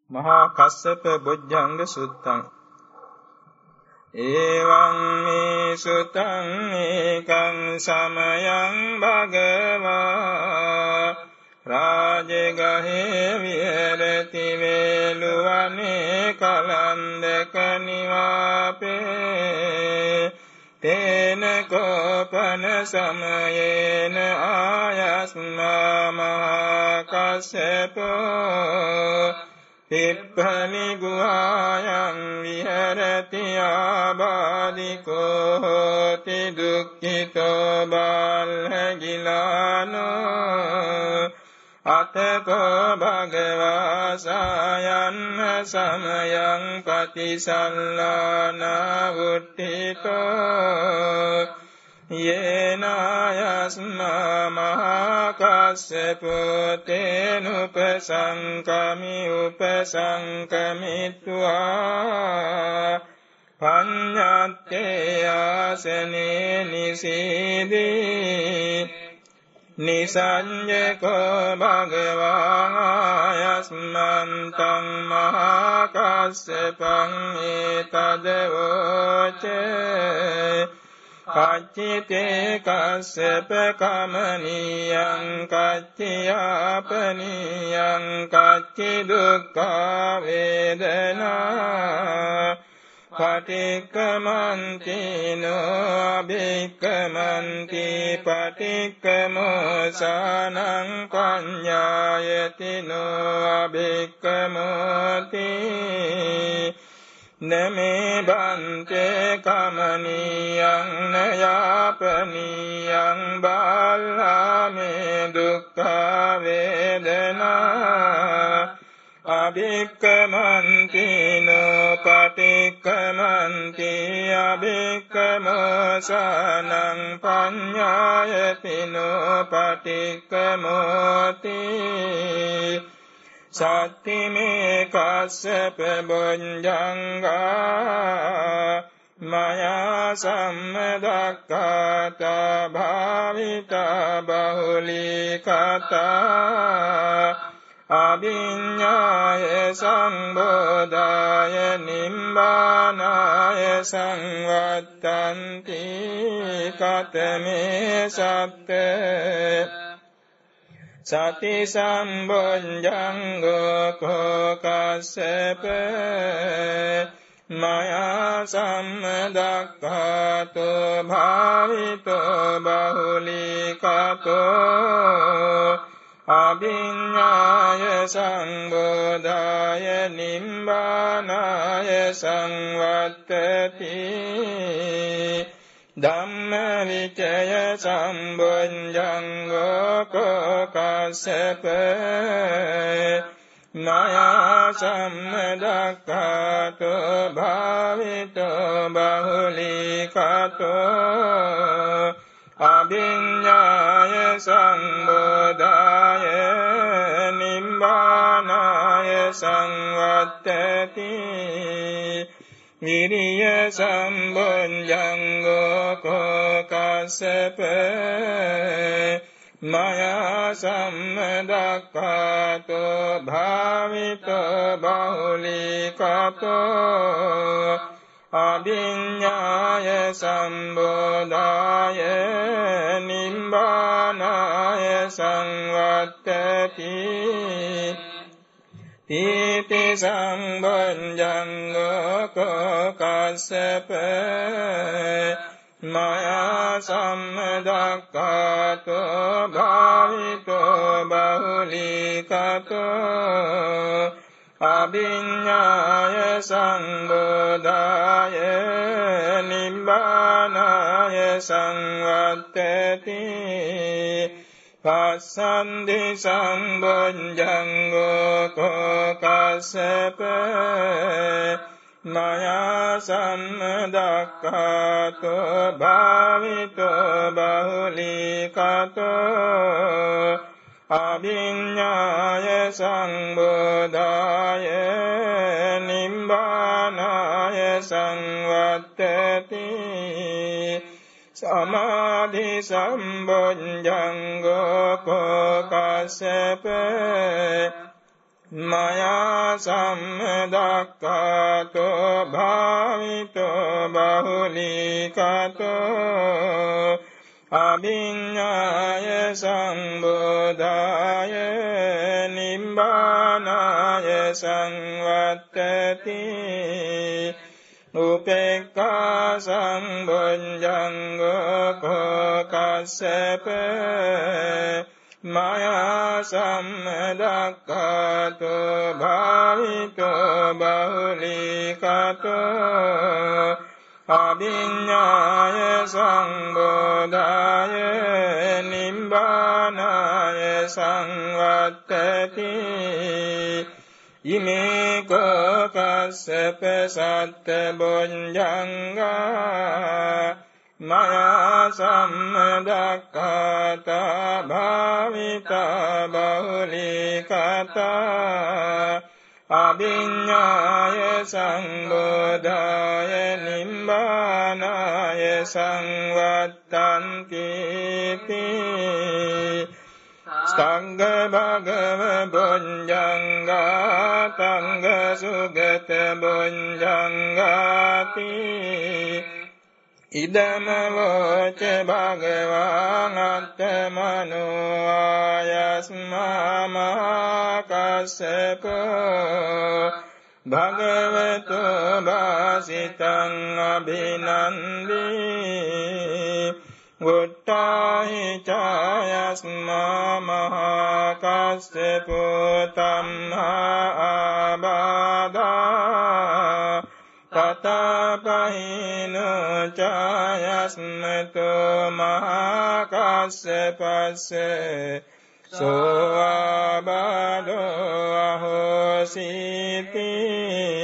මහා කස්සප බොජ්ජංග සුත්තං එවං මේ සුතං ඒකං සමයං භගවා රාජගහේ විහෙරති වේලුවනේ කලන්දක නිවාපේ තේන කෝපන සමයේන ආයස්මා මහා කස්සපෝ තිප්පනි ගුහායං විහෙරති ආබාධිකෝ හෝති දුක්ඛිතෝ බාලගිලානෝ අතකෝ භගවා සායන්න සමයං පතිසල්ලානා වුට්ඨිතෝ යේනායස්මා මහා කස්සපෝ තේනුපසංකමි උපසංකමිත්වා පඤ්ඤත්තේ ආසනේ නිසීදී නිසඤ්ඤකෝ භගවා යස්මන්තං මහා කස්සපං ඒතදවෝචේ කච්චිතේ කස්සප කමනියං කච්චියාපනියං කච්චි දුක්ඛා වේදනා පටික්කමන්තිනෝ අභික්කමන්ති පටික්කමෝසානං පඤ්ඤායතිනෝ අභික්කමෝති නමේ බන්තේ කමනියං නයාපනියං බාලාමේ දුක්ඛා වේදනා අභික්කමන්තිනෝ පටික්කමන්ති අභික්කමෝසානං පඤ්ඤායතිනෝ පටික්කමෝති සත්තිමේ කස්සප බොජ්ජංගා මයා සම්මදක්ඛාතා භාවිතා බහුලීකතා අභිඤ්ඤාය සංබෝධාය නිම්බානාය සංවත්තන්ති කතමේ සත්තේ සති සම්බොජ්ජංගෝ කෝ කස්සප මයා සම්මදක්ඛාතෝ භාවිතෝ බහුලීකතෝ අභිඤ්ඤාය සංබෝධාය නිම්බානාය සංවත්තති ධම්මවිචය සම්බොජ්ජංගෝ කෝ කස්සප මයා සම්මදක්ඛාතෝ භාවිතෝ බහුලීකතෝ අභිඤ්ඤාය සංබෝධාය නිම්බානාය සංවත්තති විරිය සම්බොජ්ජංගෝ කෝ කස්සප මයා සම්මදක්ඛාතෝ භාවිතෝ බහුලීකතෝ අභිඤ්ඤාය සම්බෝධාය නිම්බානාය සංවත්තති තීති සම්බොජ්ජංගෝ කෝ කස්සප මයා සම්මදක්ඛාතෝ භාවිතෝ බහුලීකතෝ අභිඤ්ඤාය සංබෝධාය නිබ්බානාය සංවත්තති පස්සන්දි සම්බොජ්ජංගෝ කෝ කස්සප මයා සම්මදක්ඛාතෝ භාවිතෝ බහුලීකතෝ අභිඤ්ඤාය සංබෝධාය නිම්බානාය සංවත්තති සමාධි සම්බොජ්ජංගෝ කෝ කස්සප මයා සම්මදක්ඛාතෝ භාවිතෝ බහුලීකතෝ අභිඤ්ඤාය සම්බෝධාය නිබ්බානාය සංවත්තති උපේක්ඛා සම්බොඤ්ජංගෝ කෝකස්සප මයා සම්මදක්ඛාතෝ භාවිතෝ බහුලීකතෝ අභිඤ්ඤාය සංබෝධාය නිබ්බානාය සංවත්තති ඉමේ කස්සප සත්ත බොඤ්ජංගා මයා සම්මදක්ඛාතා භාවිතා බහුලීකතා අභිඤ්ඤාය සංබෝධාය නිබ්බානාය සංවත්තන්ති සංඝ භගව බොඤ්ජංගා සංඝ සුගත බොඤ්ජංගාති ඉදම වෝච භගවාන් අත්තමනෝ ආයස්මා මහා කස්සපෝ භගවතු භාසිතං අභිනන්දී උට්ඨාහි චායස්මා මහා කස්සපෝ තම්හා ආබාධා තතපහිනු චායස්මතෝ මහා කස්සපස්සේ සෝ ආබාධෝ අහෝසීති